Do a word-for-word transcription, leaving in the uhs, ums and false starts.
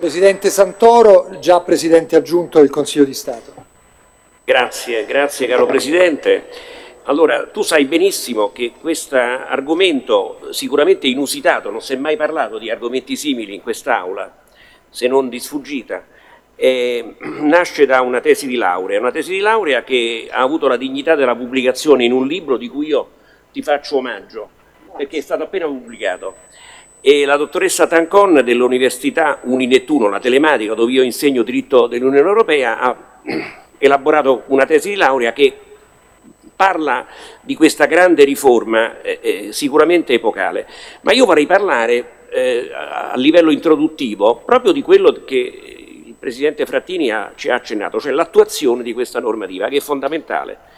Presidente Santoro, già Presidente aggiunto del Consiglio di Stato. Grazie, grazie caro Presidente. Allora, tu sai benissimo che questo argomento sicuramente inusitato, non si è mai parlato di argomenti simili in quest'Aula, se non di sfuggita, eh, nasce da una tesi di laurea, una tesi di laurea che ha avuto la dignità della pubblicazione in un libro di cui io ti faccio omaggio, perché è stato appena pubblicato. E la dottoressa Tancon dell'Università Uninettuno, la telematica, dove io insegno diritto dell'Unione Europea, ha elaborato una tesi di laurea che parla di questa grande riforma eh, eh, sicuramente epocale, ma io vorrei parlare eh, a livello introduttivo proprio di quello che il Presidente Frattini ha, ci ha accennato, cioè l'attuazione di questa normativa che è fondamentale.